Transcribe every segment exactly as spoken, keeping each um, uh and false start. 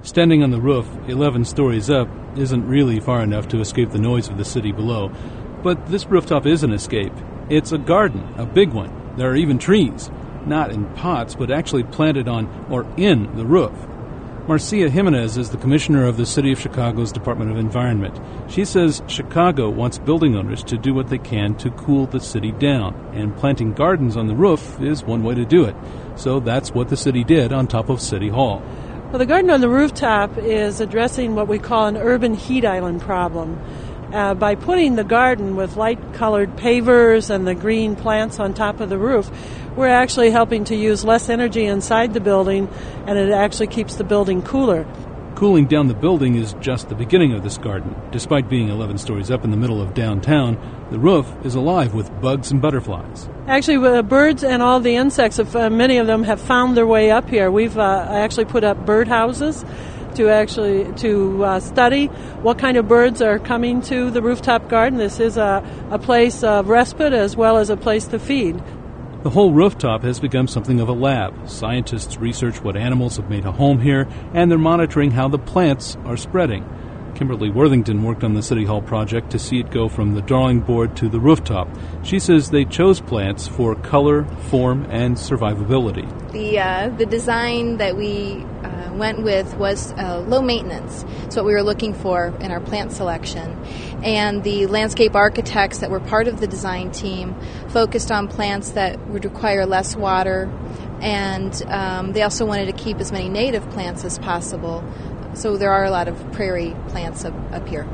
Standing on the roof, eleven stories up, isn't really far enough to escape the noise of the city below. But this rooftop is an escape. It's a garden, a big one. There are even trees. Not in pots, but actually planted on or in the roof. Marcia Jimenez is the commissioner of the City of Chicago's Department of Environment. She says Chicago wants building owners to do what they can to cool the city down, and planting gardens on the roof is one way to do it. So that's what the city did on top of City Hall. Well, the garden on the rooftop is addressing what we call an urban heat island problem. Uh, by putting the garden with light-colored pavers and the green plants on top of the roof, we're actually helping to use less energy inside the building, and it actually keeps the building cooler. Cooling down the building is just the beginning of this garden. Despite being eleven stories up in the middle of downtown, the roof is alive with bugs and butterflies. Actually, uh, birds and all the insects, if, uh, many of them have found their way up here. We've uh, actually put up bird houses to actually to uh, study what kind of birds are coming to the rooftop garden. This is a, a place of respite as well as a place to feed. The whole rooftop has become something of a lab. Scientists research what animals have made a home here, and they're monitoring how the plants are spreading. Kimberly Worthington worked on the City Hall project to see it go from the drawing board to the rooftop. She says they chose plants for color, form, and survivability. The uh, the design that we uh, went with was uh, low maintenance. It's what we were looking for in our plant selection. And the landscape architects that were part of the design team focused on plants that would require less water, and um, they also wanted to keep as many native plants as possible. So there are a lot of prairie plants up, up here.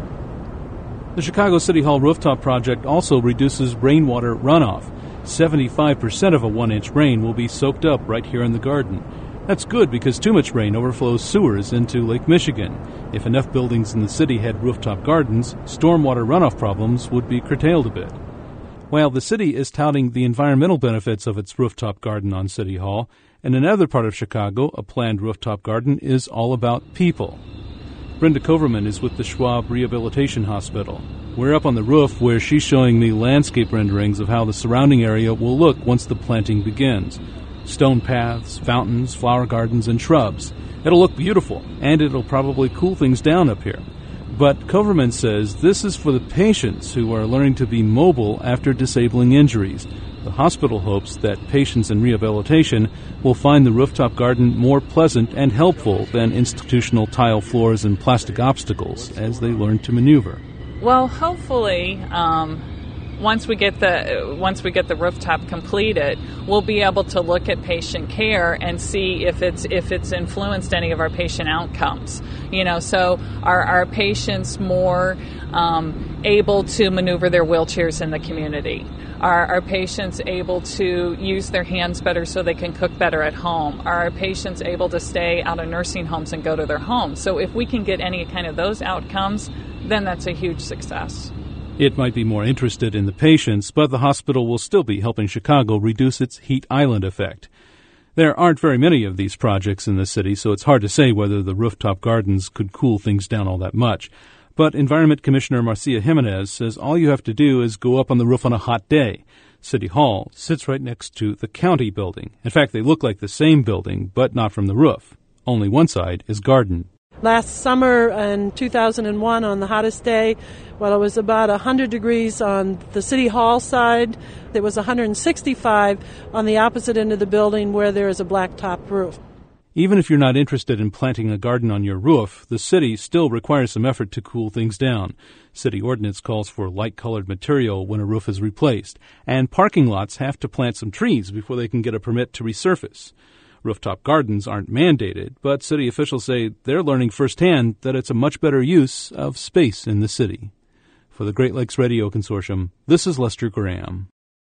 The Chicago City Hall rooftop project also reduces rainwater runoff. seventy-five percent of a one-inch rain will be soaked up right here in the garden. That's good because too much rain overflows sewers into Lake Michigan. If enough buildings in the city had rooftop gardens, stormwater runoff problems would be curtailed a bit. While the city is touting the environmental benefits of its rooftop garden on City Hall, in another part of Chicago, a planned rooftop garden is all about people. Brenda Coverman is with the Schwab Rehabilitation Hospital. We're up on the roof where she's showing me landscape renderings of how the surrounding area will look once the planting begins. Stone paths, fountains, flower gardens, and shrubs. It'll look beautiful, and it'll probably cool things down up here. But Coverman says this is for the patients who are learning to be mobile after disabling injuries. The hospital hopes that patients in rehabilitation will find the rooftop garden more pleasant and helpful than institutional tile floors and plastic obstacles as they learn to maneuver. Well, hopefully, um, once we get the once we get the rooftop completed, we'll be able to look at patient care and see if it's if it's influenced any of our patient outcomes. You know, so are our patients more um, able to maneuver their wheelchairs in the community? Are our patients able to use their hands better so they can cook better at home? Are our patients able to stay out of nursing homes and go to their homes? So if we can get any kind of those outcomes, then that's a huge success. It might be more interested in the patients, but the hospital will still be helping Chicago reduce its heat island effect. There aren't very many of these projects in the city, so it's hard to say whether the rooftop gardens could cool things down all that much. But Environment Commissioner Marcia Jimenez says all you have to do is go up on the roof on a hot day. City Hall sits right next to the county building. In fact, they look like the same building, but not from the roof. Only one side is garden. Last summer in two thousand one, on the hottest day, well, it was about one hundred degrees on the City Hall side. It was one hundred sixty-five on the opposite end of the building where there is a blacktop roof. Even if you're not interested in planting a garden on your roof, the city still requires some effort to cool things down. City ordinance calls for light-colored material when a roof is replaced, and parking lots have to plant some trees before they can get a permit to resurface. Rooftop gardens aren't mandated, but city officials say they're learning firsthand that it's a much better use of space in the city. For the Great Lakes Radio Consortium, this is Lester Graham.